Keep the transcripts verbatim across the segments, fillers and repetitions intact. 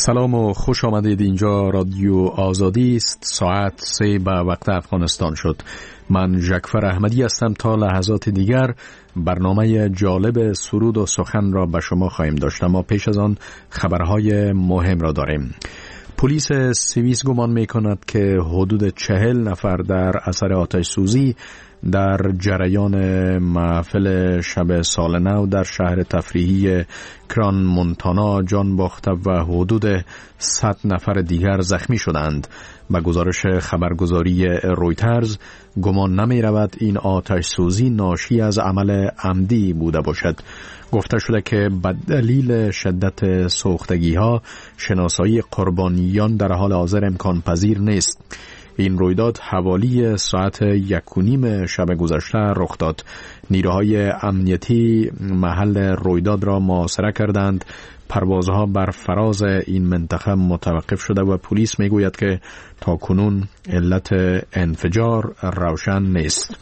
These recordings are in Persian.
سلام و خوش آمدید. اینجا رادیو آزادی است. ساعت سه به وقت افغانستان شد. من جعفر احمدی هستم. تا لحظات دیگر برنامه جالب سرود و سخن را به شما خواهیم داشت، اما پیش از آن خبرهای مهم را داریم. پلیس سوئیس گمان می کند که حدود چهل نفر در اثر آتش سوزی در جریان محفل شب سال نو در شهر تفریحی کران مونتانا جان باخته و حدود صد نفر دیگر زخمی شدند. به گزارش خبرگزاری رویترز گمان نمی رود این آتش سوزی ناشی از عمل عمدی بوده باشد. گفته شده که به دلیل شدت سوختگی ها شناسایی قربانیان در حال حاضر امکان پذیر نیست. این رویداد حوالی ساعت یک و نیم شب گذشته رخ داد. نیروهای امنیتی محل رویداد را محاصره کردند. پروازها بر فراز این منطقه متوقف شده و پلیس میگوید که تا کنون علت انفجار روشن نیست.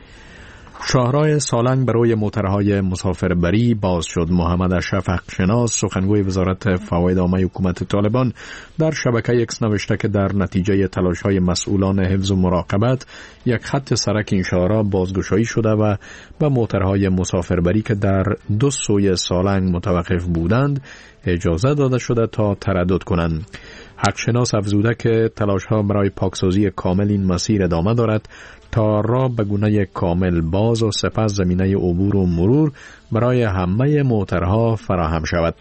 شاهراه سالنگ برای موترهای مسافربری باز شد. محمد اشرف حقشناس سخنگوی وزارت فواید عامه حکومت طالبان در شبکه اکس نوشته که در نتیجه تلاش‌های مسئولان حفظ و مراقبت یک خط سرک این شاهراه بازگشایی شده و به موترهای مسافربری که در دو سوی سالنگ متوقف بودند اجازه داده شده تا تردد کنند. حقشناس افزوده که تلاش‌ها برای پاکسازی کامل این مسیر ادامه دارد تا راه به گونه کامل باز و سپس زمینه عبور و مرور برای همه موترها فراهم شود.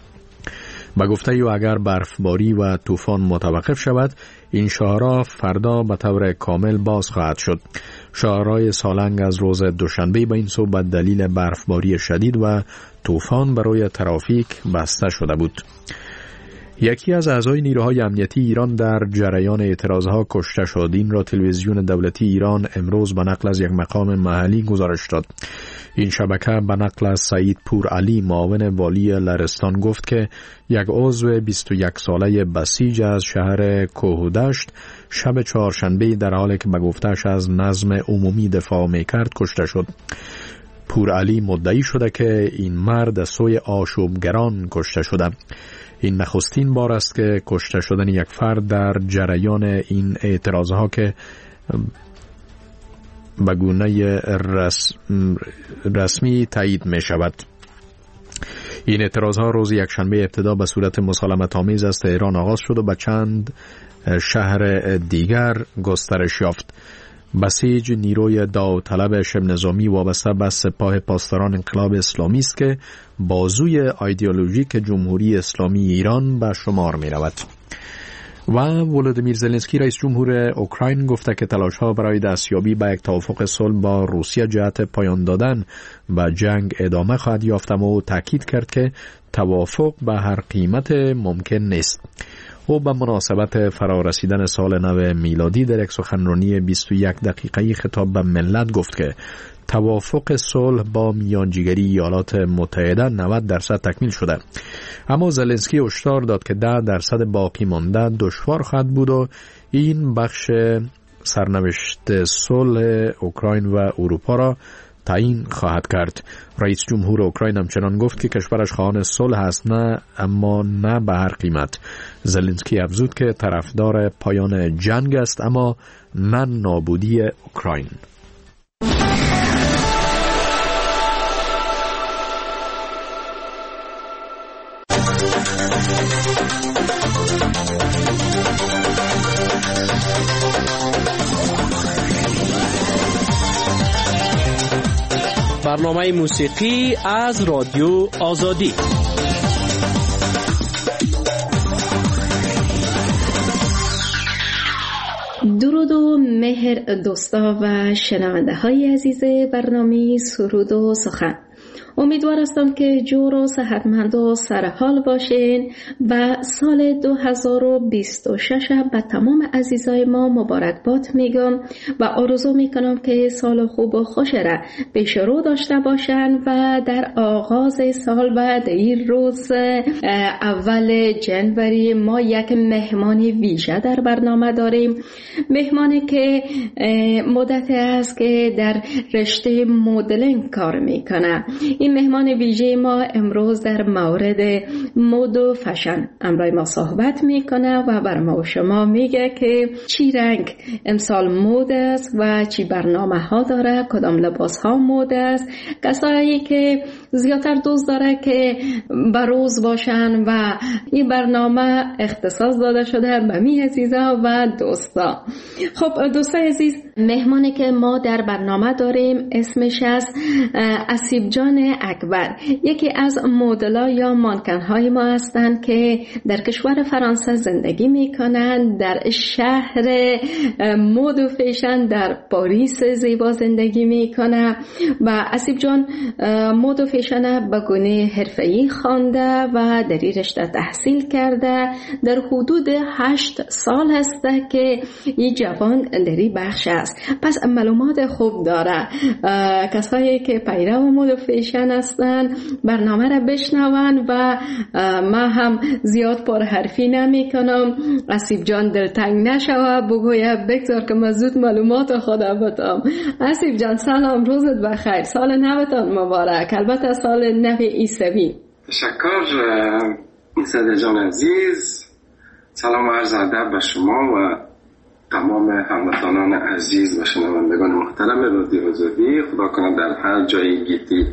به گفته او اگر برفباری و طوفان متوقف شود این شاهراه فردا به طور کامل باز خواهد شد. شاهراه سالنگ از روز دوشنبه به این سو به دلیل برفباری شدید و طوفان برای ترافیک بسته شده بود. یکی از اعضای نیروهای امنیتی ایران در جریان اعتراضها کشته شد. این را تلویزیون دولتی ایران امروز به نقل از یک مقام محلی گزارش داد. این شبکه به نقل از سعید پور علی معاون والی لرستان گفت که یک عضو بیست و یک ساله بسیج از شهر کوهودشت شب چهارشنبه در حالی که به گفتش از نظم عمومی دفاع میکرد کشته شد. پور علی مدعی شده که این مرد از سوی آشوبگران کشته شده. این نخستین بار است که کشته شدن یک فرد در جریان این اعتراضها که به گونه رسم رسمی تایید می شود. این اعتراضها روز یکشنبه ابتدا به صورت مسالمت آمیز از تهران آغاز شد و به چند شهر دیگر گسترش یافت. بسیج نیروی داوطلب شبه نظامی وابسته به سپاه پاسداران انقلاب اسلامی است که بازوی ایدئولوژیک جمهوری اسلامی ایران به شمار می رود. و ولودیمیر زلنسکی رئیس جمهور اوکراین گفته که تلاش‌ها برای دستیابی به یک توافق صلح با روسیه جهت پایان دادن به جنگ ادامه خواهد یافت، اما تاکید کرد که توافق به هر قیمت ممکن نیست. او به مناسبت فرارسیدن سال نو میلادی در یک سخنرانی بیست و یک دقیقه‌ای خطاب به ملت گفت که توافق صلح با میانجیگری ایالات متحده نود درصد تکمیل شده، اما زلنسکی هشدار داد که ده درصد باقی مانده دشوار خواهد بود و این بخش سرنوشت صلح اوکراین و اروپا را تعیین خواهد کرد. رئیس جمهور اوکراین همچنان گفت که کشورش خواهان صلح است، نه اما نه به هر قیمت. زلنسکی افزود که طرفدار پایان جنگ است اما نه نابودی اوکراین. برنامه موسیقی از رادیو آزادی. درود و مهر دوستا و شنونده های عزیز برنامه سرود و سخن. امیدوار هستم که جور و صحتمند و سرحال باشین و سال دو هزار و بیست و شش به تمام عزیزای ما مبارکباد میگم و آرزو میکنم که سال خوب و خوش را پیش رو داشته باشن و در آغاز سال بعد این روز اول جنوری ما یک مهمانی ویژه در برنامه داریم. مهمانی که مدت است که در رشته مدلینگ کار میکنه این مهمان ویژه ما امروز در مورد مد و فشن امروز ما صحبت میکنه و بر ما و شما میگه که چی رنگ امسال مد است و چی برنامه ها داره، کدام لباس ها مد است، کسایی که زیادتر دوست داره که بروز باشن و این برنامه اختصاص داده شده به می عزیزا و دوستا. خب دوستای عزیز، مهمانی که ما در برنامه داریم اسمش است اسیب جان اکبر، یکی از مدل‌ها یا مانکن‌های ما هستند که در کشور فرانسه زندگی می‌کنند، در شهر مد و فیشن در پاریس زیبا زندگی می‌کنه و اسیب جان مد و فیشن به گونه حرفه‌ای خوانده و در این رشته تحصیل کرده. در حدود هشت سال هست که این جوان در این بخش است، پس معلومات خوب داره. کسایی که پیرو مد و فیشن هستن برنامه را بشنون و ما هم زیاد پرحرفی نمی کنم. اسیب جان دلتنگ نشوه، بگویه بگذار که من زود معلومات خدا بتم. اسیب جان سلام، روزت بخیر، سال نوتان مبارک، البته سال نو عیسوی. تشکر صدر جان عزیز، سلام عرض ادب به شما و تمام هموطنان عزیز و شنوندگان محترم رادیو آزادی. خدا کنم در هر جای گیتی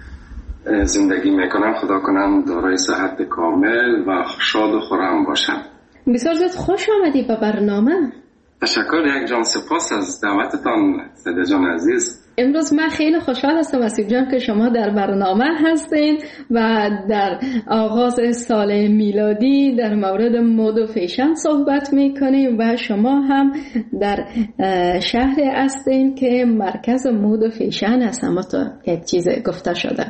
زندگی میکنم خدا کنم دارای صحت کامل و شاد و خرم باشم. بسیار زیاد خوش آمدی به برنامه. تشکر یک جان، سپاس از دعوتتان صدر جان عزیز. امروز من خیلی خوشحال هستم اسیب جان که شما در برنامه هستین و در آغاز سال میلادی در مورد مد و فیشن صحبت میکنیم و شما هم در شهر هستین که مرکز مد و فیشن هست. اما تو یک چیز گفته شده.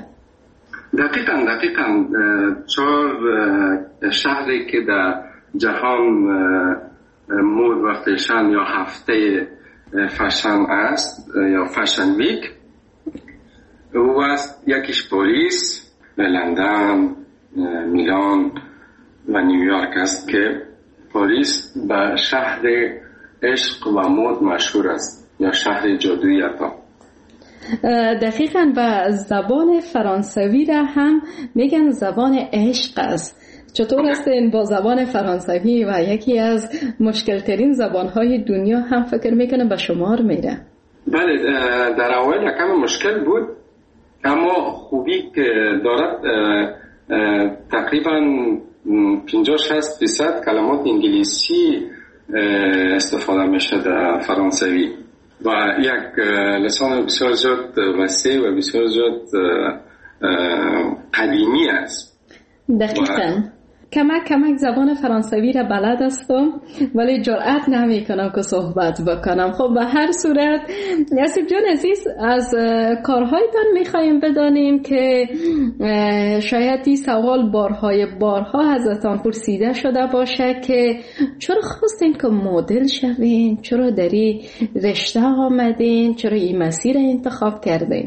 دقیقاً دقیقاً چهار شهری که در جهان مد و فیشن یا هفته فشن است یا فشن ویک او است، یکیش پاریس، لندن، میلان و نیویورک است که پاریس به شهر عشق و مد مشهور است یا شهر جادویی عطا. دقیقاً و زبان فرانسوی را هم میگن زبان عشق است. چطور است این با زبان فرانسوی و یکی از مشکل ترین زبانهای دنیا هم فکر میکنم به شمار میره؟ بله، در اول یکم مشکل بود، اما خوبی که دارد تقریبا پنجاه شصت درصد کلمات انگلیسی استفاده میشه در فرانسوی و یک لسان بسیار زیاد وسیع و بسیار زیاد قدیمی است. دقیقاً کمک کمک زبان فرانسوی را بلد هستم ولی جرأت نمی کنم که صحبت بکنم. خب به هر صورت اسیب جان عزیز، از کارهایتان میخواییم بدانیم که شاید این سوال بارهای بارها ازتان پرسیده شده باشه که چرا خواستین که مدل شوین، چرا در این رشته آمدین، چرا این مسیر انتخاب کردین؟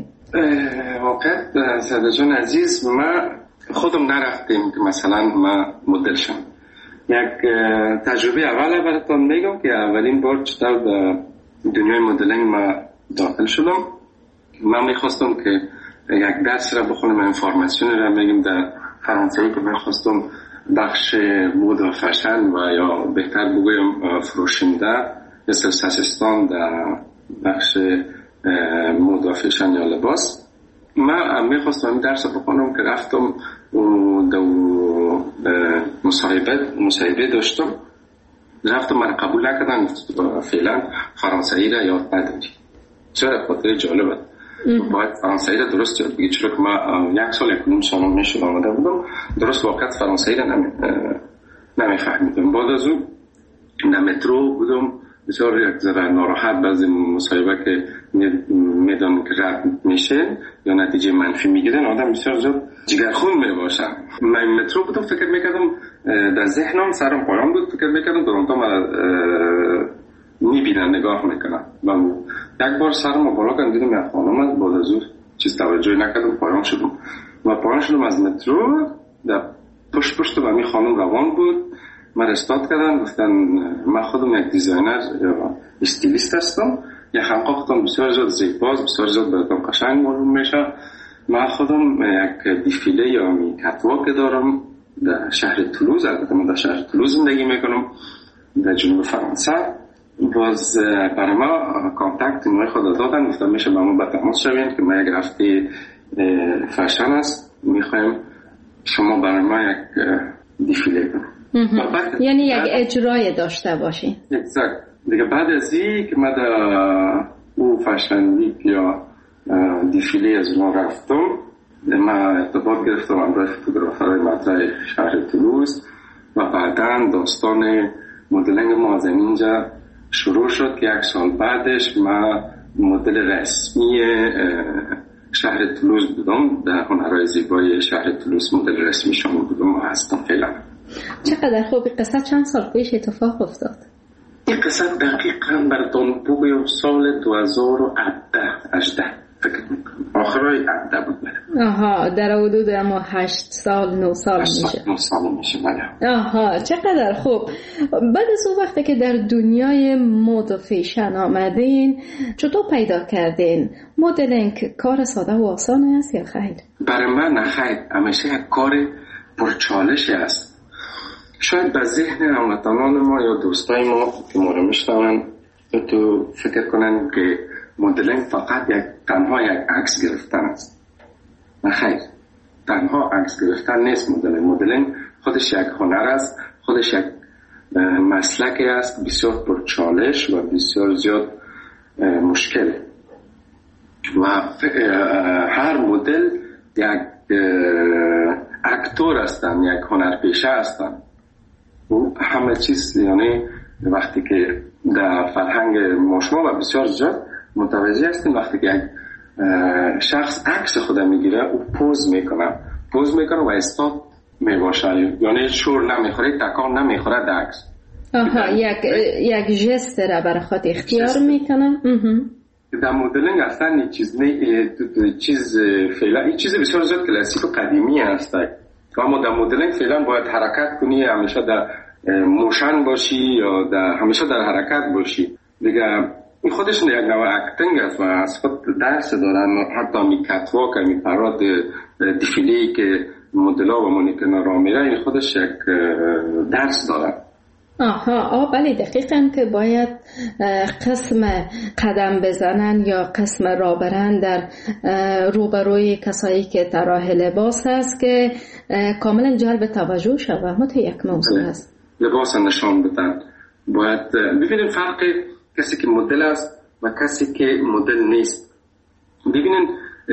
واقعا صدر جان عزیز، ما خودم نرفتیم که مثلا ما مدل شم. یک تجربه اول براتون میگم که اولین بار چطور به دنیای مدلینگ ما داخل شدم. من میخواستم که یک درس را بخونم، انفورماسیون را میگم در فرانسوی که میخواستم بخش مد و فشن و یا بهتر بگویم فروشنده مثل ساسستان در بخش مد و فشن یا لباس. من میخواستم درس بخونم که رفتم و دو مصاحبه مصاحبه داشتم، رفتم من قبول نکردن، فعلا فرانسوی را یاد نداری. چرا؟ خاطر جالبه باید فرانسوی را درست یاد بگیری، چرا که من یک سال یکم سالم میشد آمده بودم درست واقعا فرانسوی را نمی نمیفهمیدم. بعد از اون در مترو بودم بسیار یک ذره ناراحت، بعضی مصاحبه که میدان که رد میشه یا نتیجه منفی میگیرن آدم بسیار زیاد جگرخون میباشه. من مترو بودم فکر میکردم، در ذهنم سرم پایان بود، فکر میکردم درونتا من میبینن نگاه میکنن. من یک بار سرم بالا کردم دیدم یک خانم از بعد از اون چیز توجه نکردم، پایان شدم و پایان شدم از مترو. در پشت پشت به می خانم روان بود، من استاد کردن، گفتن من خودم یک دیزاینر یا استیلیست هستم، یک خانقاه خودم بسیار زیاد زیباست، بسیار زیاد براتون قشنگ معلوم میشه من خودم یک دیفیله یا می کتواک دارم در شهر تولوز. البته من در شهر تولوز زندگی میکنم در جنوب فرانسه. باز برای ما کانتکت نوع خود دادن، گفتم میشه با ما به تماس شوین که ما یک هفته فشن است، میخوایم شما برای ما یک دیفیله کنیم. یعنی یک اجرای داشته باشین. اگزکت. دیگه بعد از این که ما در او فشن ویک یا دیفیله از ما رفتم، ما ارتباط گرفتم همراه فوتوگرافرهای مطرح شهر تولوز و بعداً داستان مدلنگ ما از اینجا شروع شد که یک سال بعدش ما مدل رسمی شهر تولوز بودم. در هنرهای زیبای شهر تولوز مدل رسمی شما بودم و هستم فعلا. چقدر خوب. قصه چند سال پیش اتفاق افتاد؟ این قصه دقیقاً بردان بویم سال دو هزار و هجده فکر میکنم، آخرای هجده بود. آها، در حدود اما هشت سال نه سال میشه. نه سال میشه بله. آها، چقدر خوب. بعد از اون وقتی که در دنیای مد و فیشن آمدین، چطور پیدا کردین؟ مدلینگ کار ساده و آسان است یا خیر؟ برای من نه خیر، همیشه یک کار پرچالش است. شاید به ذهن هموطنان ما یا دوستای ما که ما رو میشنون تو فکر کنن که مدلینگ فقط یک تنها یک عکس گرفتن است. نه خیر، تنها عکس گرفتن نیست. مدلینگ مدلینگ خودش یک هنر است، خودش یک مسلکی است بسیار پرچالش و بسیار زیاد مشکل. و هر مدل یک اکتور هستن، یک هنرپیشه هستن. و همه چیز یعنی وقتی که در فرهنگ مشما و بسیار زیاد متوجه هستیم، وقتی که یک شخص عکس خود میگیره او پوز میکنه پوز میکنه و استاد میباشه، یعنی شور نمیخوره، تکان نمیخوره در عکس. آها، یک یک ژست را برای خود اختیار میکنه. در مدلینگ اصلا این چیز نه، چیز فعلا این چیز بسیار زیاد کلاسیک و قدیمی است. اما در مدلینگ فعلا باید حرکت کنی، همیشه در موشن باشی یا در همیشه در حرکت باشی. دیگه این خودش یک نوع اکتینگ است و از خود درس دارن. حتی می کتواک، می پراد دیفیلی که مدل‌ها و مانیکن‌ها را میره، این خودش یک درس داره. آها، آه بله، دقیقاً که باید قسم قدم بزنن یا قسم را برن در روبروی کسایی که طراح لباس هست که کاملا جلب توجه شود. ما تو یک موضوع هست لباس نشان بدن. باید ببینید فرق کسی که مدل است و کسی که مدل نیست. ببینید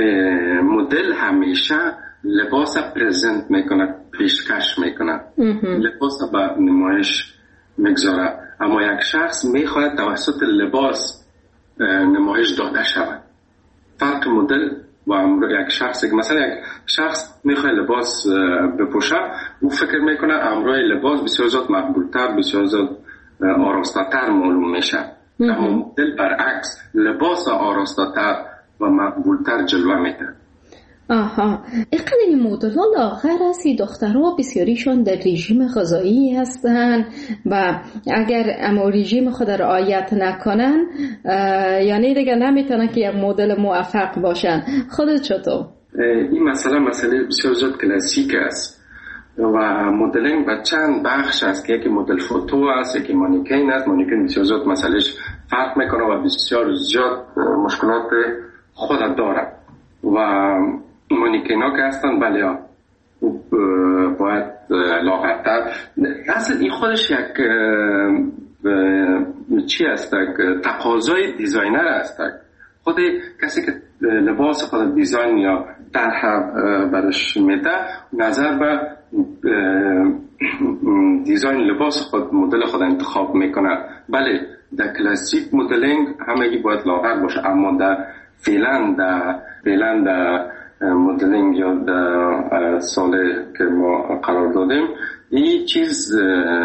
مدل همیشه لباس پرزنت میکنه، پیشکش میکنه، لباس به نمایش میگذاره. اما یک شخص میخواهد توسط لباس نمایش داده شود. فرق مدل و یک شخص که مثلا یک شخص میخواد لباس بپوشه، او فکر میکنه امروی لباس بسیار زیاد مقبولتر، بسیار زیاد آراسته‌تر معلوم میشه. اما مدل برعکس، لباس آراسته‌تر و مقبولتر جلوه میده. آها، اینقدر این مدل‌ها لاغر هستی، دخترها بسیاریشون در رژیم غذایی هستن و اگر اما رژیم خود را رعایت نکنن یعنی دیگه نمیتونن که یک مدل موفق باشن. خودت چطور؟ این مسئله مسئله بسیار زیاد کلاسیک است و مدلینگ به چند بخش است که یکی مدل فوتو است، یکی مانیکین است. مانیکین بسیار زیاد مسئلهش فرق میکنه و بسیار زیاد مشکلات خود داره و مانیکین ها که هستن بله ها باید لاغرتر. اصلا این خودش یک چی است، تقاضای دیزاینر است. خود کسی که لباس خود دیزاین یا طرح برش میده نظر به دیزاین لباس خود مدل خود انتخاب میکنه. بله در کلاسیک مدلینگ همگی باید لاغر باشه، اما در فعلا در فعلا در مدلینگ یا در سال که ما قرار دادیم این چیز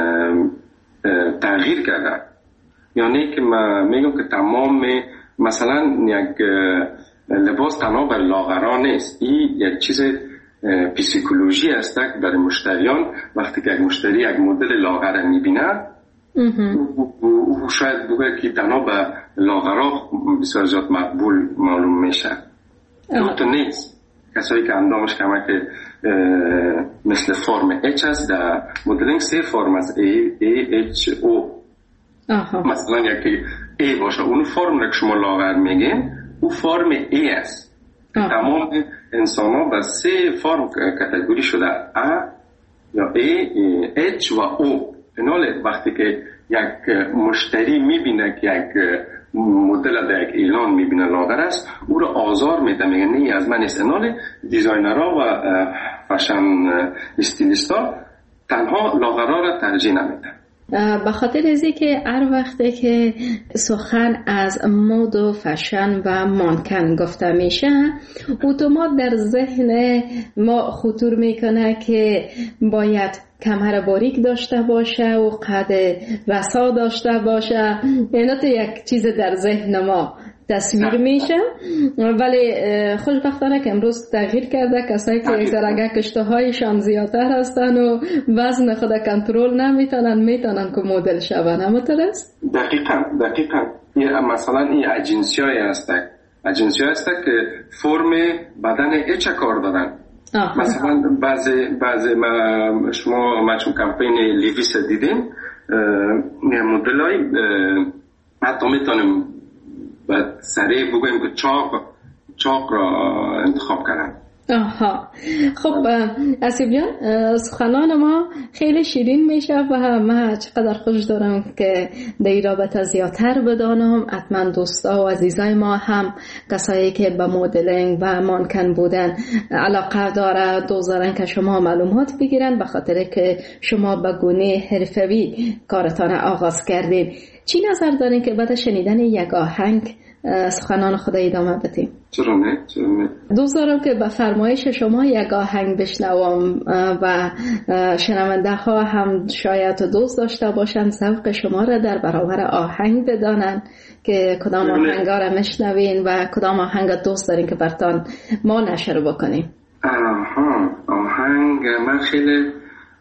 تغییر کرده. یعنی که من میگم که تمام مثلا یک لباس تنها برای لاغران نیست، این یک چیز پسیکولوژی است برای مشتریان. وقتی که یک مشتری یک مدل لاغر میبینه او شاید بگه که تنها به لاغران بسیار زیاد مقبول معلوم میشه. تو نیست کسایی که اندامش کمک مثل فرم اچ هست در مدلینگ سه فرم از ای ای اچ او. مثلا یکی ای باشه اون فرم که شما لاغر میگین او فرم ای است. تمام انسان ها به سه فرم کاتگوری شده ا یا ای اچ و او. ایناله وقتی که یک مشتری میبینه که یک مدل در یک اعلان میبینه لاغر است او رو آزار میده، میگه نه از من است. ایناله دیزاینرها و فشن استیلیستا تنها لاغرها را ترجیح نمیدن. به خاطر ازی که هر وقته که سخن از مد و فشن و مانکن گفته میشه اتومات در ذهن ما خطور میکنه که باید کمر باریک داشته باشه و قد رسا داشته باشه. اینا تو یک چیز در ذهن ما تصویر میشه، ولی خوشبختانه که امروز تغییر کرده. کسایی که یک ذره کشتهایشان زیادتر هستن و وزن خود کنترل نمیتونن میتونن که مدل شون. اما درست؟ دقیقاً دقیقاً مثلا این اجنسی های هستن اجنسی های هستن که فرم بدن اچ کار دادن. آه. مثلا بعضی بعضی ما شما ما چون کمپین لیویس دیدیم مدل های حتی میتونیم بعد سریع بگویم که چاق چاق را انتخاب کردن. آها خب اسیب جان سخنان ما خیلی شیرین میشه و من چقدر خوش دارم که در این رابطه زیادتر بدانم. حتما دوستا و عزیزای ما هم کسایی که به مدلینگ و مانکن بودن علاقه داره دوست دارن که شما معلومات بگیرن، به خاطر که شما به گونه حرفوی کارتان آغاز کردین. چی نظر دارین که بعد شنیدن یک آهنگ سخنان خود ادامه بدیم؟ چرا نه؟ چرا نه؟ دوست دارم که به فرمایش شما یک آهنگ بشنوم و شنونده ها هم شاید دوست داشته باشن ذوق شما را در برابر آهنگ بدانن که کدام آهنگ را میشنوین و کدام آهنگ دوست دارین که برتان ما نشر بکنیم. آها آهنگ من خیلی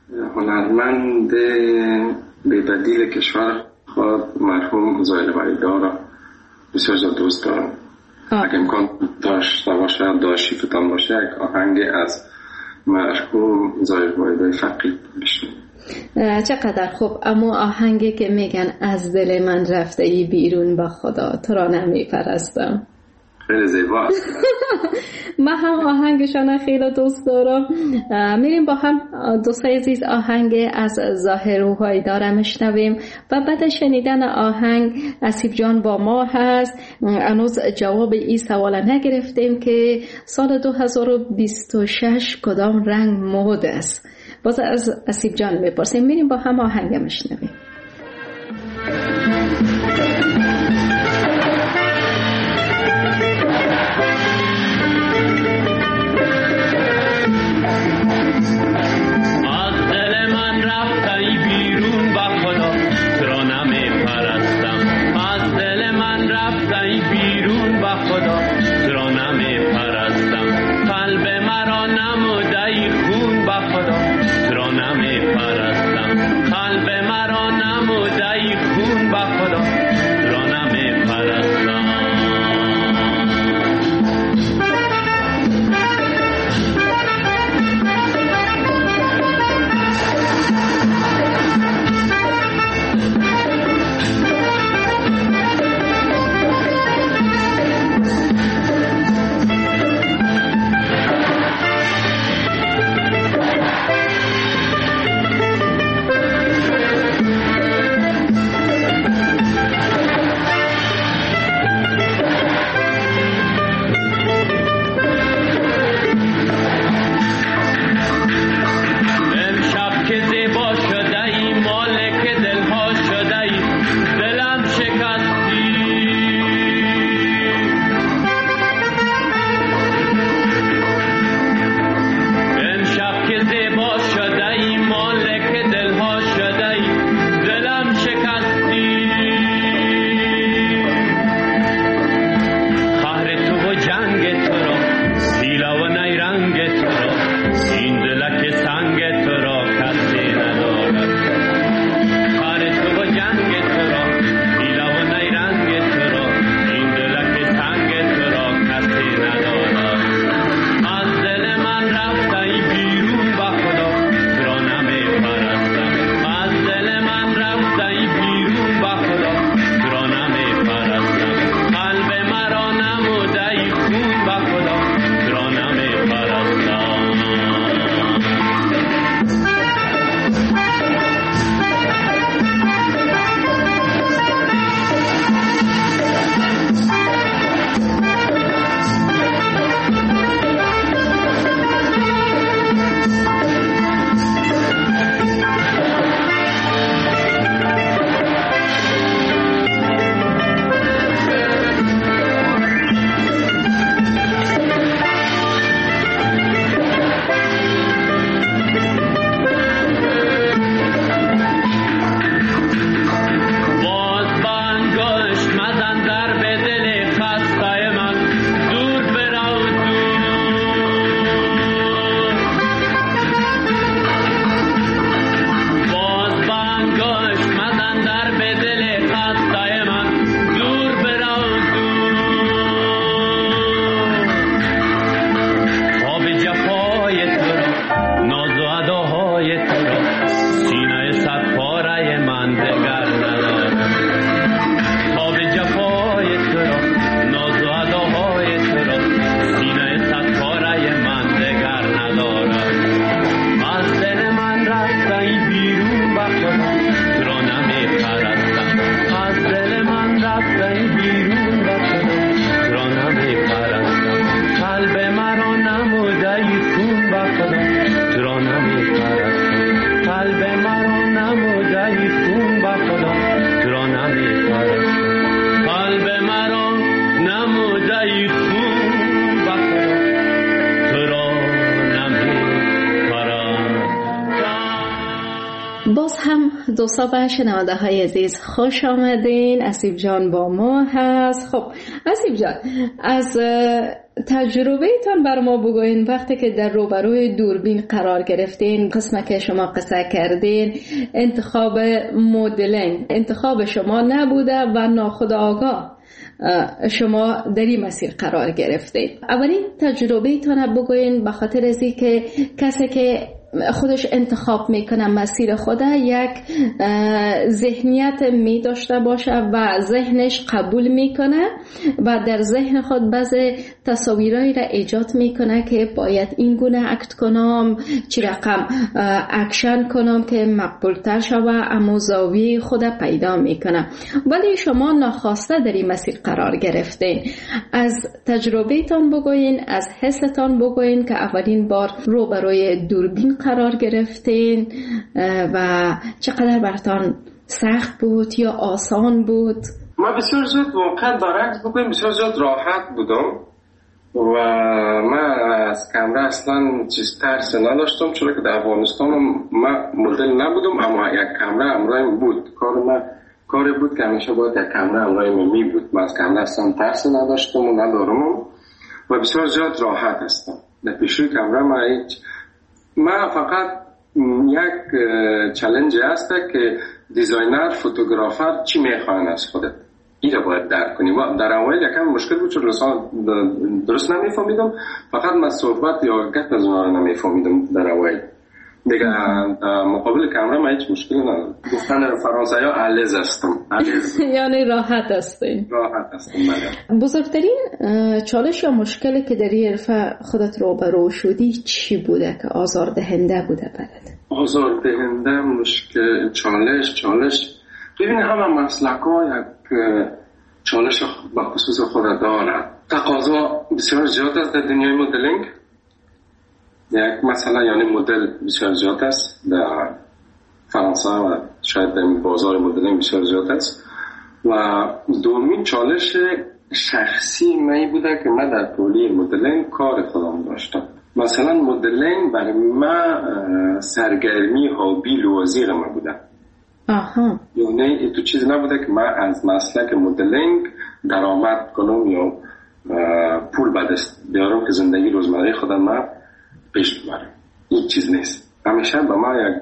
هنرمند بی‌بدیل کشور خود مرحوم زاهد وحیدی بسیار زیاد دوست دارم. اگه امکان داشته باشه داشتی فتان باشه یک آهنگ از مرحوم زاهد وحیدی فقید بشنیم. چقدر خوب. اما آهنگی که میگن از دل من رفته ای بیرون با خدا تو را نمیپرستم خیلی زیباست. من هم آهنگشان خیلی دوست دارم. میریم با هم دوستای عزیز آهنگ از ظاهر وحیدی را میشنویم و بعد شنیدن آهنگ اسیب جان با ما هست. هنوز جواب این سوال نگرفتیم که سال دو هزار و بیست و شش کدام رنگ مد است. باز از اسیب جان میپرسیم. میریم با هم آهنگ میشنویم. قلب مرا دوستان و شنونده های عزیز خوش آمدین. اسیب جان با ما هست. خب اسیب جان، از تجربه ایتان بر ما بگوین. وقتی که در روبروی دوربین قرار گرفتین، قسمه که شما قصه کردین، انتخاب مدلینگ انتخاب شما نبوده و ناخودآگاه شما در این مسیر قرار گرفتید. اولین تجربه ایتان بگوین، به خاطر از این که کسی که خودش انتخاب میکنه مسیر خوده یک ذهنیت می داشته باشه و ذهنش قبول میکنه و در ذهن خود بعضی تصاویرایی را ایجاد میکنه که باید این گونه اکت کنم، چی رقم اکشن کنم که مقبول تر شوه، اما زاویه خود پیدا میکنه. ولی شما ناخواسته در این مسیر قرار گرفتین. از تجربه تان بگوین، از حستان بگوین که اولین بار روبروی دوربین قرار گرفتین و چقدر براتون سخت بود یا آسان بود؟ ما بسیار زود واقعا برعکس بکنیم بسیار زود راحت بودم و من از کامرا اصلا چیز ترس نداشتم، چون که در افغانستان من مدل نبودم، اما یک کامرا همراهم بود. کار من کاری بود که همیشه باید یک کامرا همراهم می بود. من از کامرا اصلا ترس نداشتم و ندارم و بسیار زود راحت هستم. در پیشوی کامرا ما هیچ ما فقط یک چالش هست که دیزاینر، فوتوگرافر چی میخواهن از خودت، این رو باید درک کنی. و در اول یکم مشکل بود چون درست نمیفهمیدم، فقط من صحبت یا گفت از اونها رو نمیفهمیدم در اول. دیگه مقابل کامرا من هیچ مشکلی ندارم. گفتن فرانسوی ها علیز هستم. یعنی راحت هستین؟ راحت هستم. بزرگترین چالش یا مشکلی که در این حرفه خودت روبرو شدی چی بوده که آزار دهنده بوده برات؟ آزار دهنده مشکل چالش چالش ببین همه مسلک ها یک چالش به خصوص خود دارد. تقاضا بسیار زیاد است در دنیای مدلینگ. یک مثلا یعنی مدل بسیار زیاد است در فرانسه و شاید در بازار مدلینگ بسیار زیاد است. و دومین چالش شخصی من بوده که من در طولی مدلینگ کار خودم داشتم. مثلا مدلینگ برای من سرگرمی هابی لوازیر من بوده. آها. یعنی تو چیز نبوده که من از مسلک مدلینگ درآمد کنم یا پول به دست بیارم که زندگی روزمره خودم من پیش ببرم. این چیز نیست. همیشه با ما یک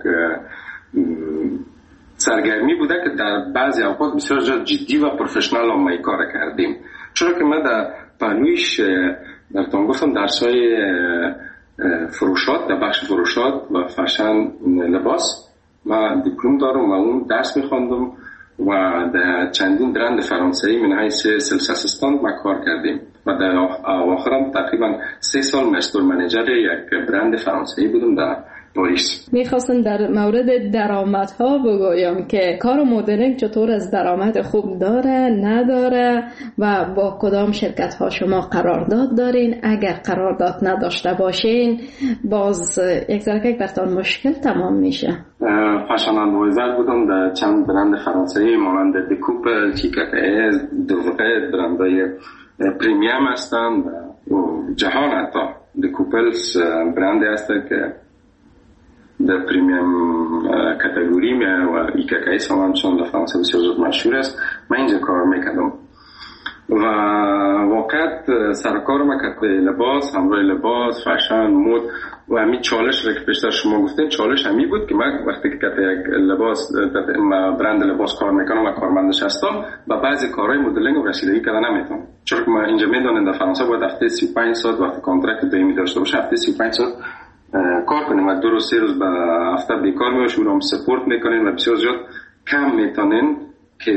سرگرمی بوده که در بعضی اوقات بسیار جدی و پروفشنال هم ما کار کردیم. چرا که من در پهلویش در تان گفتم درسای فروشات، در بخش فروشات و فشن لباس من دیپلم دارم و اون درس میخواندم و در چندین برند فرانسوی من حیث سلس اسیستانت ما کار کردیم و در آخرم تقریبا سه سال مستر منیجر یک برند فرانسوی بودم در پاریس. میخواستم در مورد درآمدها بگویم که کار مدلینگ چطور از درآمد خوب داره نداره و با کدام شرکت ها شما قرارداد دارین. اگر قرارداد نداشته باشین باز یک ذره براتون مشکل تمام میشه. فشن ادوایزر بودم در چند برند فرانسوی مانند دکوپل، چیکاکه، دوغه، برندهای پریمیم هستن جهان. حتی دکوپلز برند هست که در پریمیم کاتگوری میه و ایکاکای سامان چون در فرانسه بسیار زود مشهور است. من اینجا کار میکردم و واقعا سرکار ما که لباس، همراه لباس، فشن، مود و همین چالش را که پیشتر شما گفتین چالش همی بود که من وقتی که یک لباس برند لباس کار میکنم و کارمندش هستم و بعضی کارهای مدلینگ و رسیدگی کردن نمیتونم، چون که ما اینجا میدونم در فرانسه باید هفته سی و پنج ساعت وقتی کانترکت دائمی داشته باشه هفته سی و پنج ساعت کار کنیم و دو روز سه روز به هفته بیکار میباشیم و هم سپورت میکنیم و بسیار زیاد کم میتونین که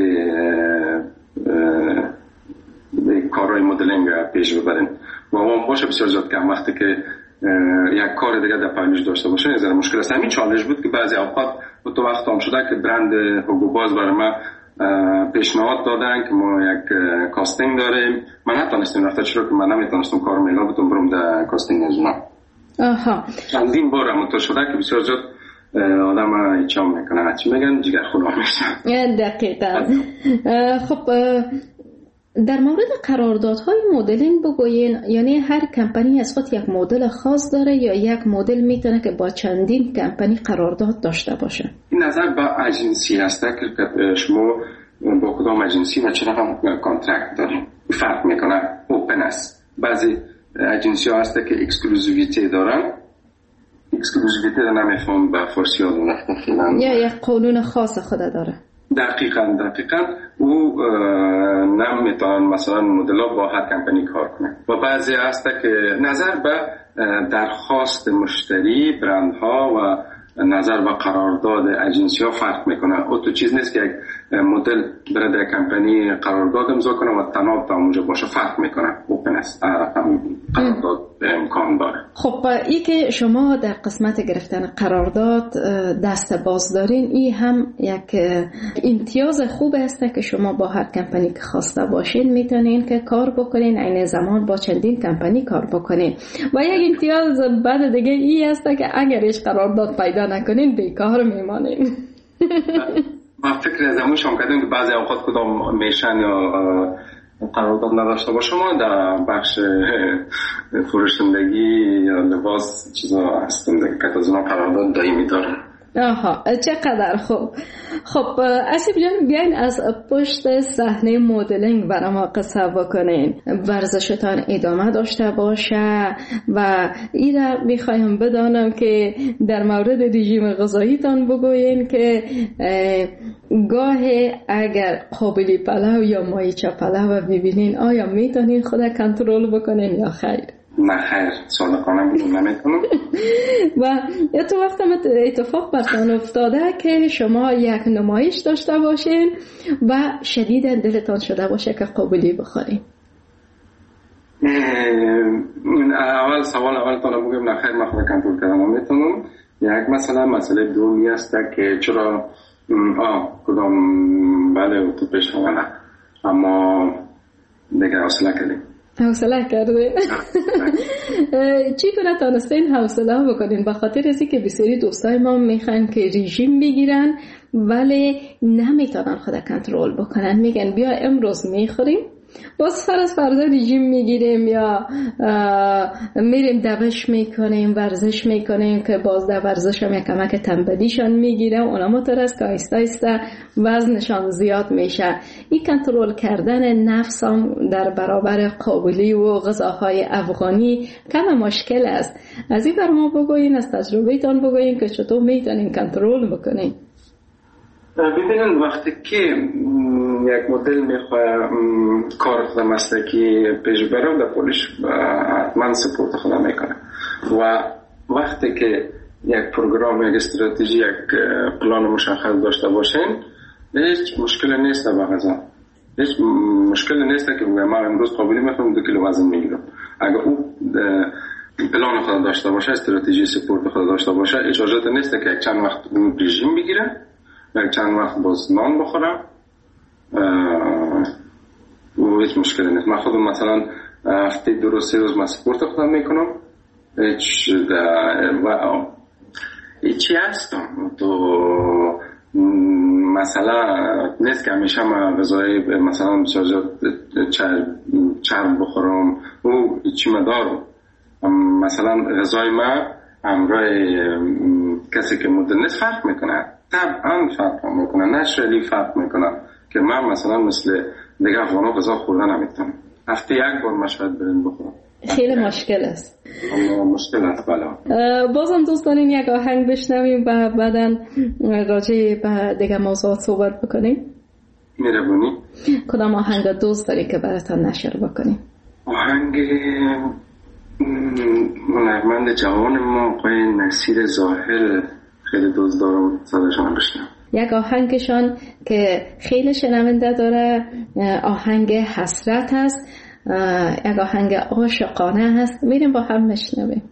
کارهای مدلینگ پیش ببرین و اون باشه بسیار زیاد کم. وقتی که یک کار دیگه در پایینش داشته باشه یه مشکل است. همین چالش بود که بعضی اوقات تو وقت هم شده که برند هوگو باز برای ما پیشنهاد دادن که ما یک کاستینگ داریم. من نتونستم رفته چرا که من نمیتونستم کار میگم بودم برم در کاستینگ از اونا. آها. چندین بار هم تو شده که بسیار زیاد آدم ایچام میکنه، هرچی میگن جگر خدا میشن. دقیقا. خب در مورد قراردادهای مدلینگ بگوین، یعنی هر کمپانی از خود یک مدل خاص داره یا یک مدل میتونه که با چندین کمپانی قرارداد داشته باشه؟ این نظر با اجنسی هسته که شما با کدام اجنسی و چرا هم کانترکت داریم فرق میکنه. اوپن است. بعضی اجنسی ها هسته که اکسکلوزیویتی دارن. اکسکلوزیویتی رو نمیفهم به فارسی ها دونخت یا یک قانون خاص خود داره. دقیقاً دقیقاً او نمیتونن مثلا مدل ها با هر کمپانی کار کنه. و بعضی هسته که نظر به درخواست مشتری، برندها و نظر به قرارداد اجنسی ها فرق میکنه. او تو چیز نیست که یک مدل برای در کمپانی قرارداد امضا کنه و تناب تا اونجا باشه، فرق میکنه. اوپن است، قرارداد امکان داره. خب ای که شما در قسمت گرفتن قرارداد دست باز دارین، ای هم یک امتیاز خوب است که شما با هر کمپانی که خواسته باشین میتونین که کار بکنین، عین زمان با چندین کمپانی کار بکنین. و یک امتیاز بعد دیگه ای است که اگرش قرارداد پیدا نکنین بیکار میمانین. ما فکر از همون شما کردیم که بعضی اوقات کدام میشن یا قرارداد نداشته باشه. ما در بخش فروشندگی یا لباس چیزا هستن که از اونا قرارداد دائمی دارن. آها، چقدر خوب. خب اسیب جان، بیاین از پشت صحنه مدلینگ برای ما قصه بکنین. ورزشتان ادامه داشته باشه و این را میخوایم بدانم که در مورد رژیم غذاییتان بگوین که گاه اگر قابلی پلو یا مایچه پلو ببینین آیا میتونین خود کنترل بکنین یا خیر؟ نه خیر، صادقانه میگم نمیتونم. و یا تو وقت اتفاق برتان افتاده که شما یک نمایش داشته باشین و شدیدا دلتان شده باشه که قابلی بخورین؟ اول سوال اول تا بگم نه خیر، من خود کنترل کردم میتونم. یک مثلا مسئله دومی است که چرا آه کدام بله تو پیش نه، اما دیگه حوصله کردیم. حوصله کرده. چی کنه تانستین حوصله بکنین؟ به خاطر ازی که بسیاری دوستای ما میخوان که رژیم بگیرن ولی نمیتونن خود کنترل بکنن. میگن بیا امروز میخوریم، باز فرض فرض رژیم میگیریم یا میریم دوش میکنیم، ورزش میکنیم که باز در ورزش هم یک کمک تنبلیشان میگیره. اونا مترس که آیسته آیسته وزنشان زیاد میشه. این کنترل کردن نفس هم در برابر قابلی و غذاهای افغانی کم مشکل است. از این بر ما بگوین، از تجربهتان بگوین که چطور میتونین کنترل بکنین. ببینید وقتی که یک مدل میخواه کار خود مسلکی پیش بره در پولش حتما سپورت خود میکنه. و وقتی که یک پروگرام، یک استراتژی، یک پلان مشخص داشته باشین، هیچ مشکل نیست به غذا. هیچ مشکل نیست که من امروز قابلی میخوام دو کیلو وزن میگیرم. اگر او پلان خود داشته باشه، استراتژی سپورت خود داشته باشه، اجازه نیست که چند وقت رژیم بگیره، یک چند وقت باز نان بخورم و هیچ مشکلی نیست. من خودم مثلا هفته دو روز سه روز من سپورت خودم میکنم. هیچ هیچی هستم تو مثلا نیست که همیشه من غذای مثلا چرب بخورم و هیچی مدارم. مثلا غذای من همراه کسی که مدل نیست فرق میکنه، طبعا فرق میکنه، نشرلی فرق میکنه که من مثلا مثل دیگه افغانا غذا خوردن نمیتونم. هفته یک بار مشاهد برین بخورم. خیلی مشکل است. مشکل است بله. بازم دوستان این یک آهنگ بشنویم و بعداً راجع به دیگه موضوعات صحبت بکنیم. میربونی؟ کدام آهنگ دوست داری که براتان نشر بکنیم؟ آهنگ هنرمند جوان ما آقای نصیر ظاهر خیلی دوست دارم، صداشون بشنم. یک آهنگشان که خیلی شنونده داره آهنگ حسرت هست، یک آهنگ عاشقانه هست. میریم با هم بشنویم.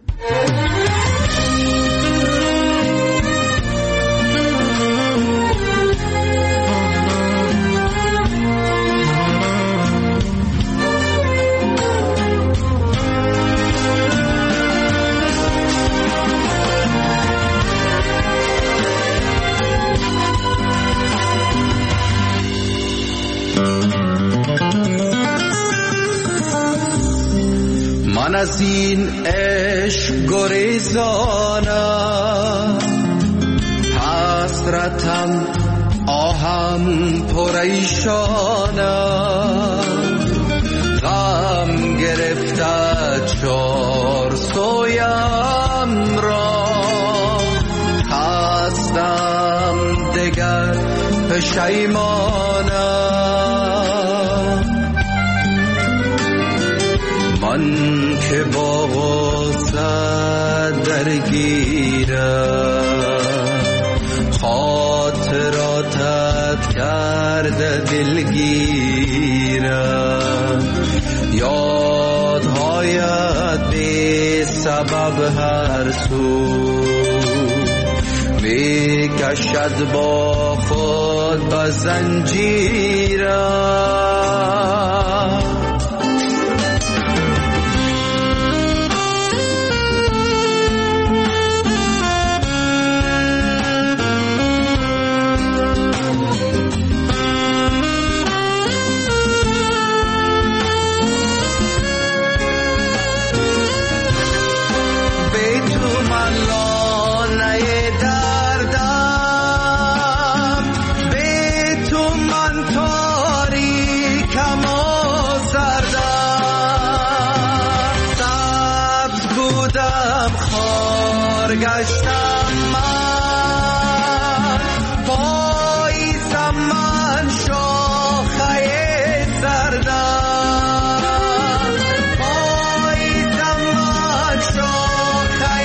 از این عشق گریزانم، حسرتم آهم پریشانم، غم گرفته چار سویم را، خستم دگر پشیمانم. من که با غصه درگیرم، خاطراتت کرده دلگیرم، یادهایت بی سبب هر سو می کشد با خود به زنجیرم. گشتم من پاییزم، من شاخه زردم، پاییزم من شاخه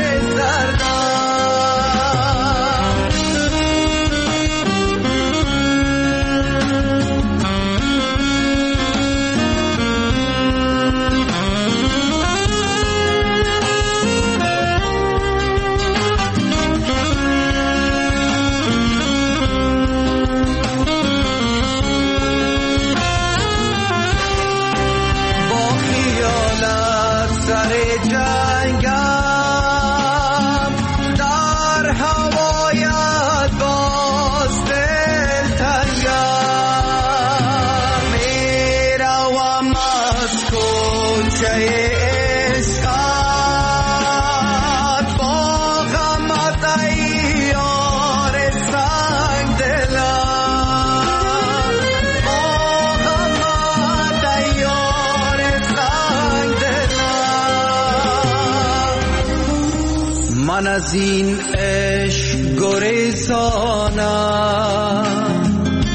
من از این عشق گریزانم،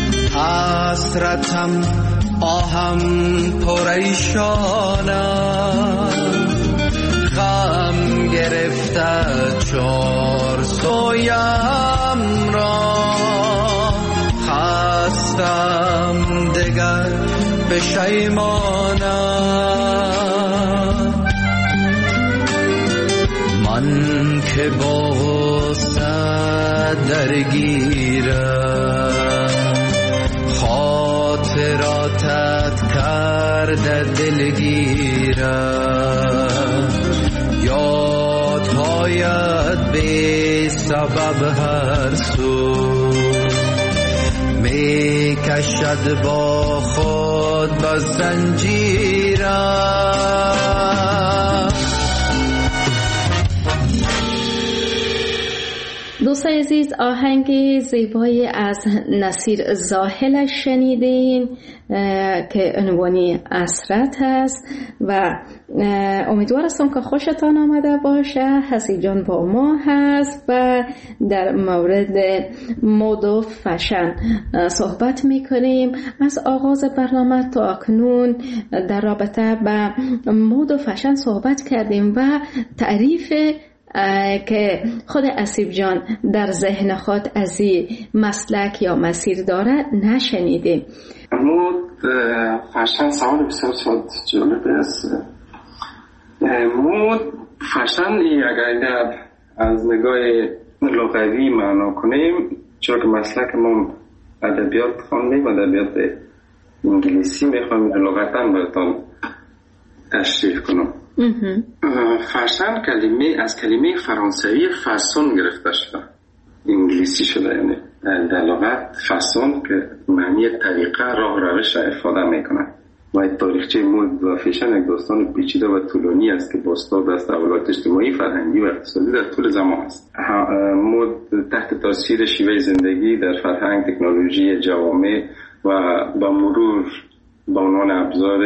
حسرتم آهم پریشانم، غم گرفته چار سویم را، خستم دگر پشیمانم. من که با غصه درگیرم، خاطراتت کرده دلگیرم، یادهایت بی سبب هر سو می کشد با خود به زنجیرم. دوستان عزیز، آهنگ زیبایی از نصیر زاهل شنیدین که عنوانی اسرت هست و امیدوار هستم که خوشتان آمده باشه. حسیب جان با ما هست و در مورد مد و فشن صحبت میکنیم. از آغاز برنامه تا اکنون در رابطه به مد و فشن صحبت کردیم و تعریف که خود حسیب جان در ذهن خود از این مسلک یا مسیر داره نشنیدیم. مد فشن سوال بسیار جالب است. مد فشن اگر از نگاه لغوی معنا کنیم، چون که مسلک ما ادبیات خواندیم، ادبیات انگلیسی میخوام لغتا براتون تشریح کنم. فشن کلمه از کلمه فرانسوی فاسون گرفته شده، انگلیسی شده، یعنی در لغت فاسون که معنی طریقه، راه، روش افاده میکنه. و تاریخچه مد و فیشن یک داستان پیچیده و طولانی است که بازتاب از تحولات اجتماعی، فرهنگی و اقتصادی در طول زمان است. مد تحت تاثیر شیوه زندگی در فرهنگ، تکنولوژی جوامع و با مرور به عنوان ابزار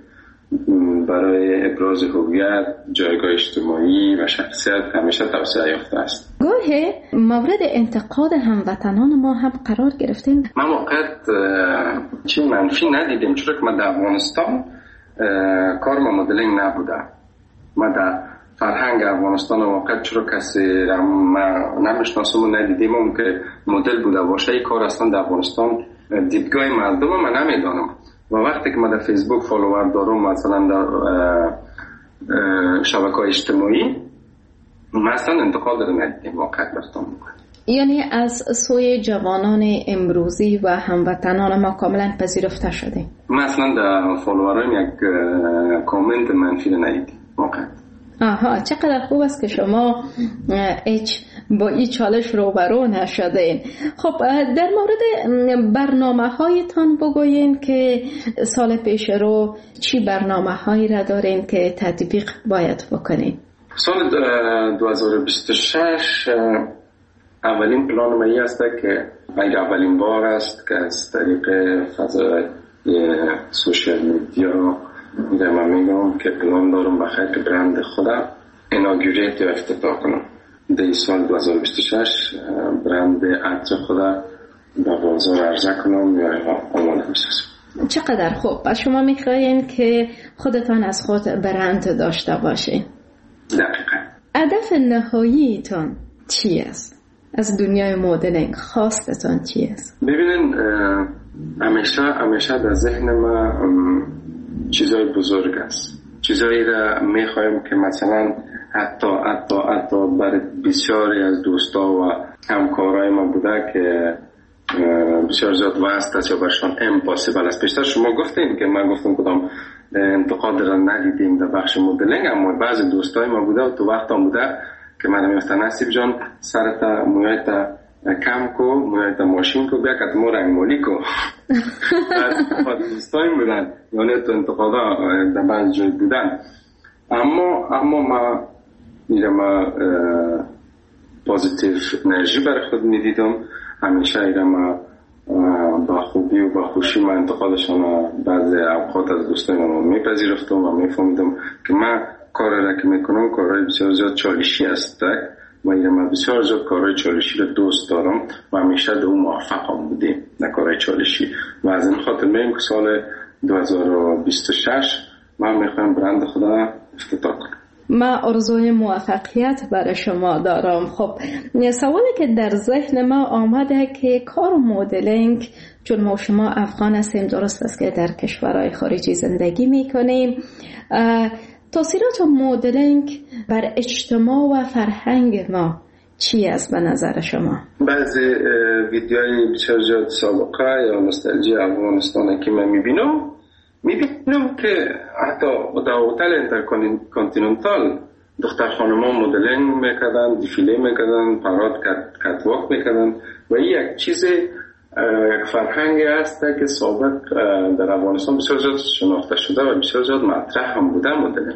برای ابراز هویت، جایگاه اجتماعی و شخصیت همیشه توسعه یافته است. گاهی مورد انتقاد هموطنان ما هم قرار گرفتیم. من وقت چی منفی ندیدیم، چون که من در افغانستان کار ما مدلینگ نبوده. من در فرهنگ افغانستان وقت چرا کسی ما نمیشناسم و ندیدیم اون که مدل بوده باشه. این کار اصلا در افغانستان دیدگاه مردم من نمیدانم. و وقتی که من در فیسبوک فالوور دارم، مثلا در شبکه‌های اجتماعی، مثلا انتقاد رو ندیدیم واقعا براتون میگم. یعنی از سوی جوانان امروزی و هموطنان ما کاملا پذیرفته شده. مثلا در فالوورام یک کامنت منفی رو ندیدیم واقعا. آها، چقدر خوب است که شما هیچ با این چالش روبرو نشدین. خب در مورد برنامه هایتان بگوین که سال پیش رو چی برنامه هایی را دارین که تطبیق باید بکنین؟ سال دو هزار و بیست و شش اولین پلان ما است که اگر اولین بار است که از طریق فضای سوشیال میدیا من میگم که پلان دارم بخیر که برند خودم ایناگوریت یا افتتاح کنم. در سال دو هزار و بیست و شش برند عطر خودم به بازار عرضه کنم یا آماده بسازم. چقدر خوب. و شما میخواین که خودتان از خود برند داشته باشین. دقیقا. هدف نهاییتان چی است؟ از دنیای مدلینگ خواستتان چی است؟ ببینین همیشه همیشه در ذهن ما چیزای بزرگ است. چیزایی را میخوایم که مثلا حتی حتی حتی برای بسیاری از دوستا و همکارای ما بوده که بسیار زیاد وست است یا برشان امپاسیبل است. پیشتر شما گفتیم که من گفتم کدام انتقاد را ندیدیم در بخش مدلینگ، اما بعضی دوستای ما بوده و تو وقت هم بوده که من میگفتم نصیب جان سرتا مویتا کم کو مویتا ماشین کو بیا که مو رنگ مولی کو. بعد دوستای بودن یعنی تو انتقادا در بعضی جای بودن، اما اما ما میرم پوزیتیو انرژی برای خود میدیدم. همیشه ایرم با خوبی و با خوشی من انتقادشان بعضی اوقات از دوستای ما میپذیرفتم و میفهمیدم که من کار را که میکنم کارهای بسیار زیاد چالشی است و ایرم بسیار زیاد کارهای چالشی رو دوست دارم و همیشه دو موفقم بودیم در کارهای چالشی. و از این خاطر میگم که سال دو هزار و بیست و شش من میخوایم برند خدا افتتاح کنم. ما آرزوی موفقیت برای شما دارم. خب سوالی که در ذهن ما آمده که کار مدلینگ، چون ما شما افغان هستیم، درست است که در کشورهای خارجی زندگی میکنیم، تاثیرات مدلینگ بر اجتماع و فرهنگ ما چی است به نظر شما؟ بعضی ویدیوهای بسیار زیاد سابقه یا نوستالژی افغانستان که من میبینم میبینم که حتی در هتل اینترکانتیننتال دختر خانما مدلینگ میکردن، دیفیله میکردن، پراد کتواک میکردن و این یک چیز یک فرهنگی است که سابق در افغانستان بسیار زیاد شناخته شده و بسیار زیاد مطرح هم بوده مدلینگ.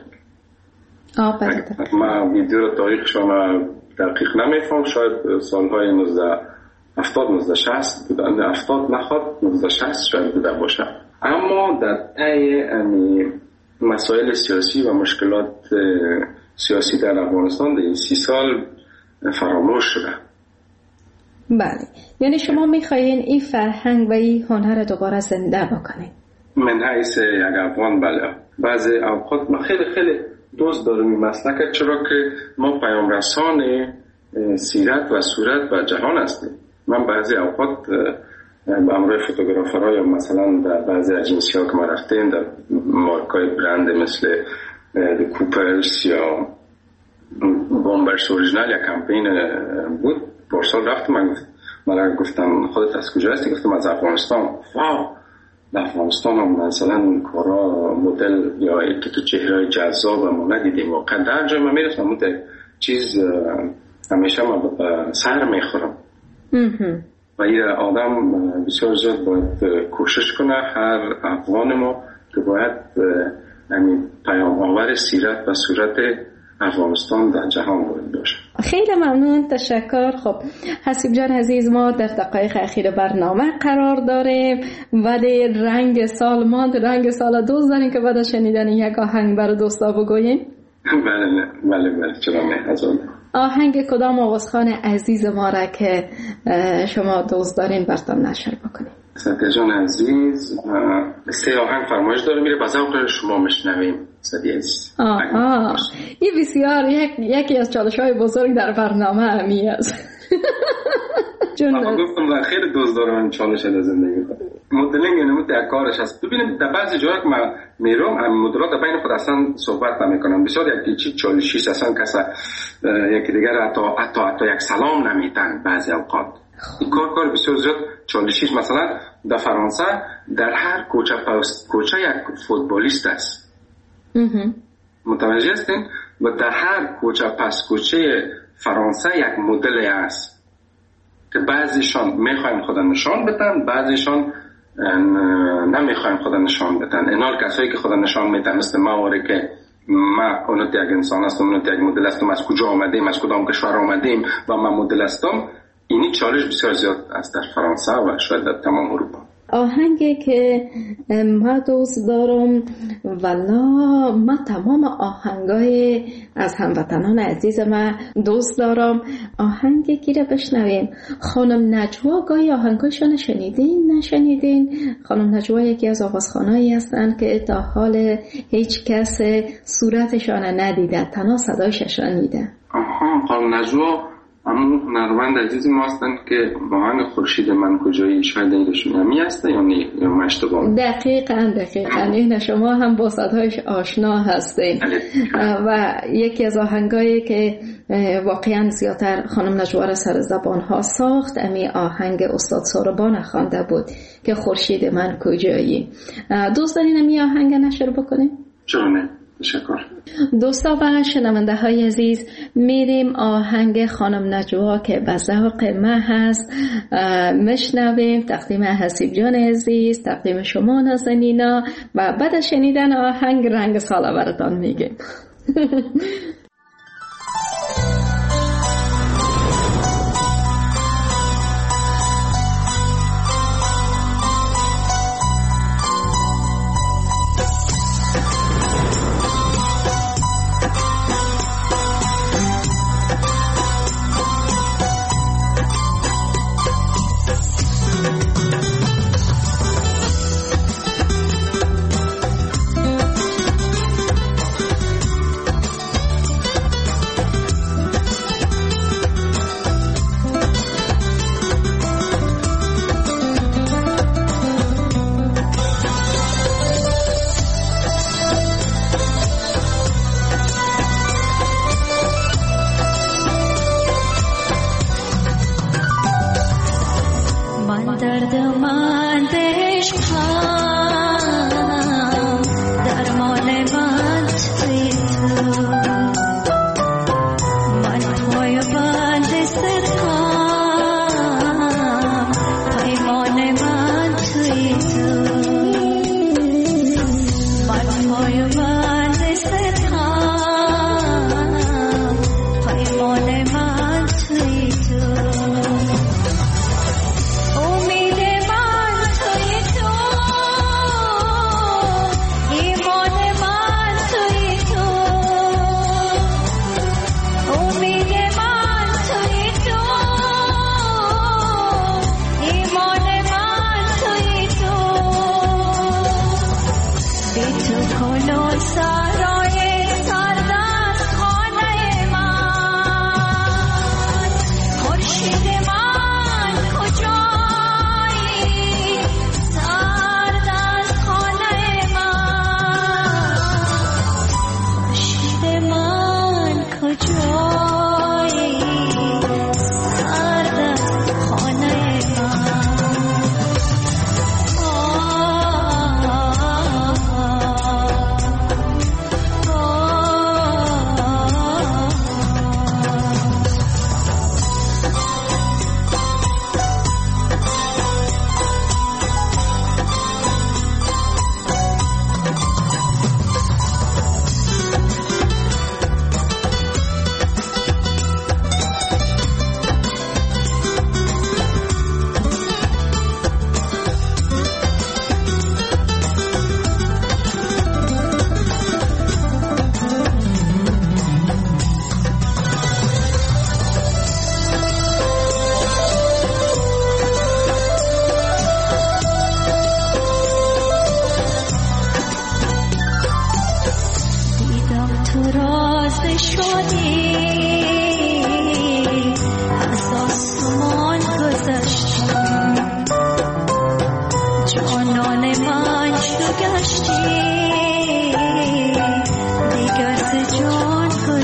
من ویدیو رو تاریخشان دقیق نمیفهم، شاید سالهای نوزده هفتاد نوزده شصت بودن، هفتاد نخواد نوزده شصت شاید بوده باشه. اما در طی مسائل سیاسی و مشکلات سیاسی در افغانستان در این سی سال فراموش شده. بله، یعنی شما میخواین این فرهنگ و این هنر دوباره زنده بکنید؟ من حیث یک افغان بله. بعضی اوقات ما خیلی خیلی دوست دارم این مسلک، چرا که ما پیام رسان سیرت و صورت و جهان هستیم. من بعضی اوقات با همراه فوتوگرافرها یا مثلا در بعضی اجنسی ها که ما رفتیم در مارکای برند مثل کوپرس یا بامبرس اوریجینال یا کمپین بود، پارسال رفتم. من من گفتم خودت از کجا هستی؟ گفتم از افغانستان. واو، در افغانستان هم مثلا کارا مدل یا که تو چهره جذاب ما ندیدیم. واقعا در جای من میرسم اون چیز همیشه ما سر میخورم و این آدم بسیار زیاد باید کوشش کنه، هر افغان ما که باید یعنی پیام آور سیرت و صورت افغانستان در جهان وارد باشه. خیلی ممنون، تشکر. خب حسیب جان عزیز، ما در دقایق اخیر برنامه قرار داریم ولی رنگ سال ماند، رنگ سال دوست داریم که بعد از شنیدن یک آهنگ برای دوستا بگوییم. بله بله بله چرا نه. از اون آهنگ کدام آوازخوان عزیز ما را که شما دوست دارین براتون نشر بکنیم؟ سطح جان عزیز سه آهنگ فرمایش داره میره با ذوق شما مشنویم. سدیز آها این بسیار یک یکی از چالش‌های بزرگ در برنامه امی است. من گفتم خیلی دوست دارم چالش در زندگی خود. مدلینگ یعنی یک کارش هست. ببینید در بعضی جاها که من میرم هم مدلات بین خود اصلا صحبت نمیکنم. بسیار یک چیز چالشی اصلا کسا یکی دیگر حتی حتی حتی یک سلام نمیتن بعضی اوقات. این کار کار بسیار زیاد چالشی. مثلا در فرانسه در هر کوچه پست کوچه یک فوتبالیست است. متوجه هستین؟ و در هر کوچه پس کوچه فرانسه یک مدل است که بعضیشان میخوایم خدا نشان بدن، بعضیشان نمیخوایم خدا نشان بدن. اینال کسایی که خدا نشان میدن مثل ما واره که ما اونت یک انسان هستم، اونت یک مدل هستم، از کجا آمدیم، از کدام کشور آمدیم و من مدل هستم. اینی چالش بسیار زیاد است در فرانسه و شاید در تمام اروپا. آهنگی که ما دوست دارم والا ما تمام آهنگای از هموطنان عزیز ما دوست دارم. آهنگی که را بشنویم خانم نجوا، گاهی آهنگایشان شنیدین نشنیدین؟ خانم نجوا یکی از آوازخوانایی هستند که تا حال هیچ کس صورتشان ندیده، تنها صدایش شنیده. آها خانم نجوا همون هنرمند عزیز ما هستن که آهنگ خورشید من کجایی شاید اینشون همی هسته یا نه یا من اشتباه؟ دقیقاً دقیقاً این شما هم با صدایش آشنا هستین و یکی از آهنگایی که واقعاً زیادتر خانم نجوا را سر زبان ها ساخت امی آهنگ استاد ساربان خوانده بود که خورشید من کجایی. دوست دارین امی آهنگ نشر بکنیم؟ چرا نه؟ تشکر. دوستا و شنونده های عزیز، میریم آهنگ خانم نجوا که به ذوق ما هست مشنویم. تقدیم حسیب جان عزیز، تقدیم شما نازنینا و بعد از شنیدن آهنگ رنگ ساله براتون میگیم. Oh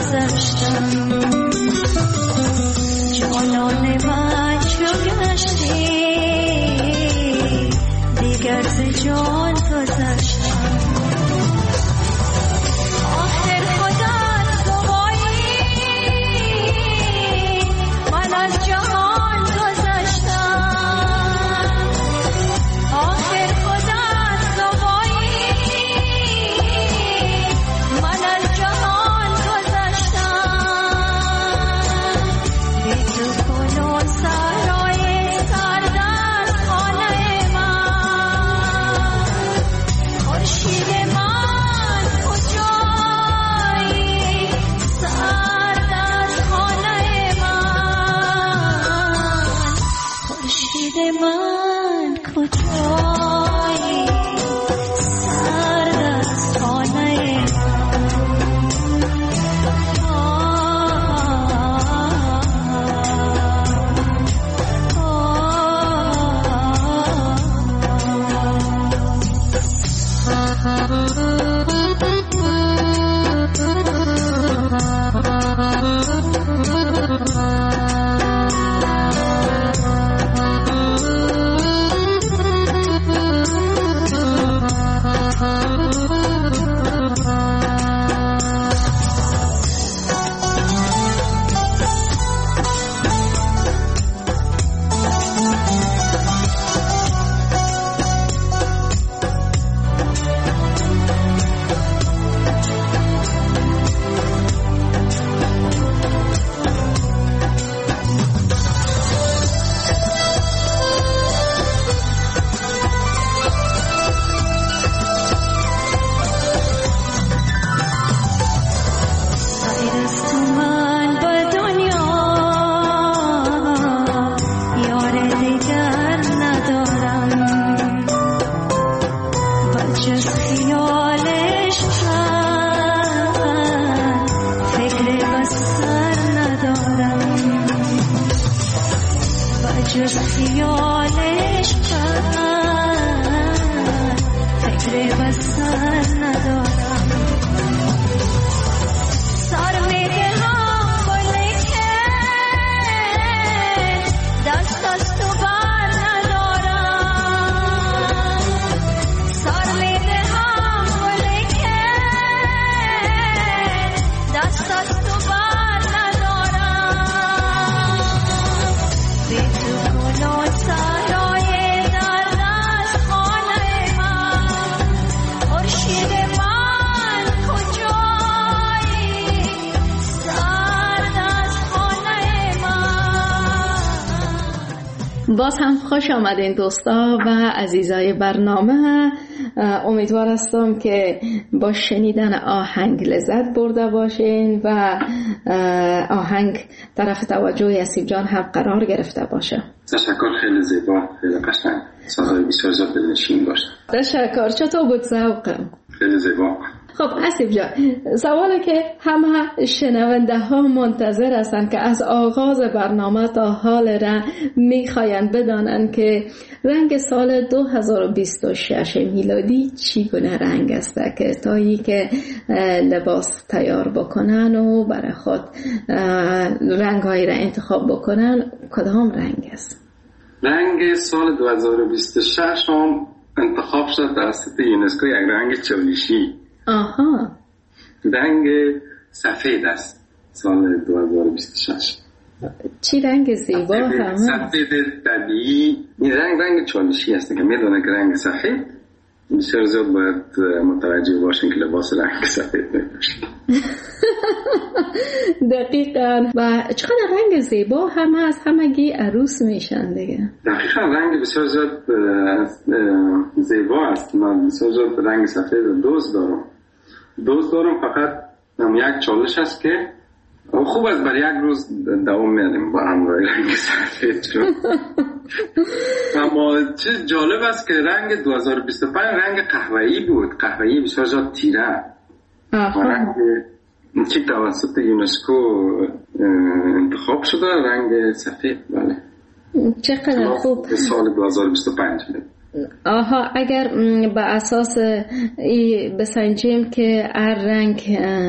گذشتم جانان من چو گشتی دیگر ز جان گذشتم آخر خودت گوایی من از جهان گذشتم آخر خودت گوایی من از جهان گذشتم بی تو کنون سرای سرد از خانه من خورشید من کجایی سرد از خانه من خورشید من کجایی سرد از خانه جز خیالش من فکر بسر ندارم سر میدهم بلکه دست از تو بر ندارم سر میدهم بلکه دست از تو بر ندارم بی تو کنون سرای درد از خانه من خورشید من کجایی سرد از خانه من. باز هم خوش آمدین دوستا و عزیزای برنامه. امیدوار هستم که با شنیدن آهنگ لذت برده باشین و آهنگ طرف توجه یاسیب جان هم قرار گرفته باشه. تشکر، خیلی زیبا، خیلی قشنگ، سازهای بسیار زیاد دلنشین باشه. تشکر. چطور بود ذوقم؟ خیلی زیبا. خب اسیب جان، سوالی که همه شنونده ها منتظر هستند که از آغاز برنامه تا حال را میخواین بدانند که رنگ سال دو هزار و بیست و شش میلادی چی گونه رنگ است که تایی که لباس تیار بکنن و برای خود رنگ هایی را انتخاب بکنن کدام رنگ است؟ رنگ سال دو هزار و بیست و شش هم انتخاب شد توسط یونسکو یک رنگ چالیشی. آها. رنگ سفید است سال دو هزار و بیست و شش. چی رنگ زیبا همه؟ سفید طبیعی. این رنگ رنگ چالشی است که میدونه که رنگ سفید بسیار زیاد باید متوجه باشین که لباس رنگ سفید میپوشین. دقیقاً. و چقدر رنگ زیبا همه از همگی عروس میشن دیگه. دقیقاً رنگ بسیار زیاد زیبا است. من بسیار زیاد رنگ سفید دوست دارم. دوست دارم فقط یک چالش است که خوب است برای یک روز دوام میاریم با همراه رنگ سفید شد. اما چیز جالب است که رنگ دو هزار و بیست و پنج رنگ قهوه‌ای بود، قهوه‌ای بسیار زیاد تیره. رنگ چی توسط یونسکو انتخاب شده رنگ سفید. بله چقدر خوب. سال دو هزار و بیست و پنج. آها، اگر به اساس بسنجیم که هر رنگ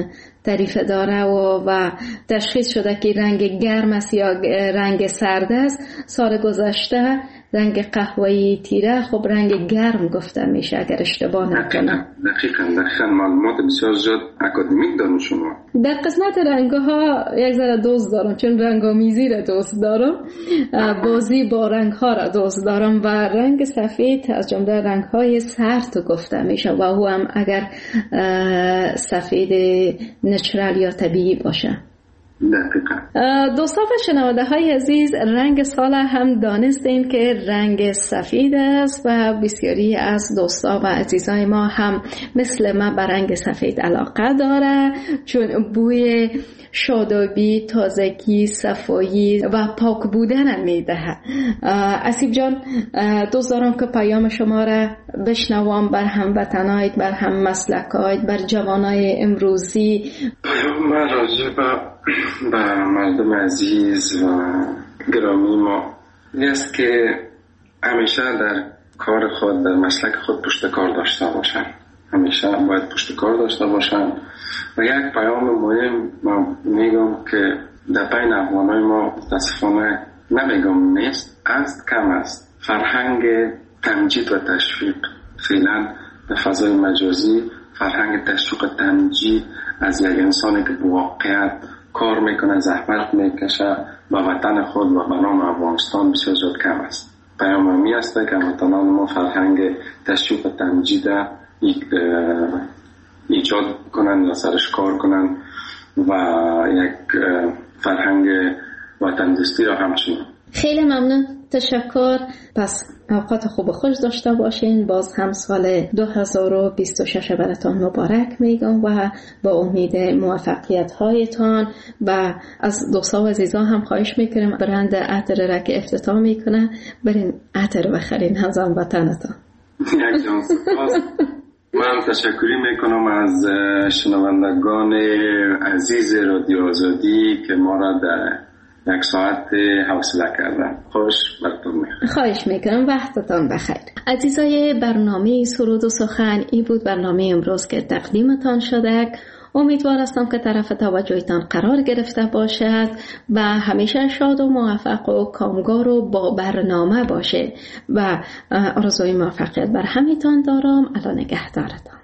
طریف داره و, و تشخیص شده که رنگ گرم است یا رنگ سرد است. سال گذشته رنگ قهوه‌ای تیره خب رنگ گرم گفته میشه اگر اشتباه نکنم. دقیقاً دقیقاً معلومات بسیار زیاد اکادمیک دارم شما. در قسمت رنگ‌ها یک ذره دوست دارم چون رنگ‌آمیزی را دوست دارم، بازی با رنگ‌ها را دوست دارم و رنگ سفید از جمله رنگ‌های سرد گفته میشه و او هم اگر سفید نچرال یا طبیعی باشه. دوستان و شنونده های عزیز، رنگ سال هم دانستیم که رنگ سفید است و بسیاری از دوستا و عزیزای ما هم مثل ما به رنگ سفید علاقه داره چون بوی شادابی، تازگی، صفایی و پاک بودن میده. اسیب جان، دوست دارم که پیام شما را بشنوم بر هموطنایت، بر هم مسلکایت، بر جوانای امروزی. پیام من راجع به به مردم عزیز و گرامی ما این است که همیشه در کار خود، در مسلک خود پشت کار داشته باشن. همیشه باید پشت کار داشته باشن و یک پیام مهم من میگم که در بین افغانای ما متاسفانه نمیگم نیست، است کم است فرهنگ تمجید و تشویق. فعلا در فضای مجازی فرهنگ تشویق و تمجید از یک انسانی که به واقعیت کار میکنه، زحمت میکشه با وطن خود و به نام افغانستان بسیار زیاد کم است. پیام می است که هموطنان ما فرهنگ تشویق و تمجید ایجاد کنن و سرش کار کنن و یک فرهنگ وطن دوستی را همچنین. خیلی ممنون، تشکر. پس اوقات خوب و خوش داشته باشین. باز هم سال دو هزار و بیست و شش براتون مبارک میگم و با امید موفقیت هایتان و از دوستا و عزیزان هم خواهش میکنم برند عطر را که افتتاح میکنه برین عطر بخرین از هموطنتان. یک جان سپاس. من تشکری میکنم از شنوندگان عزیز رادیو آزادی که ما را در یک ساعت حوصله کردن. خوش براتون میخوام. خواهش میکنم، وقتتان بخیر. عزیزای برنامه سرود و سخن، این بود برنامه امروز که تقدیمتان شده. امیدوار هستم که طرف توجهتان قرار گرفته باشد و همیشه شاد و موفق و کامگار و با برنامه باشه و آرزوی موفقیت بر همیتان دارم. الان نگهدارتان.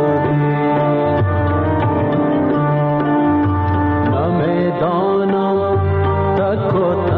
No होता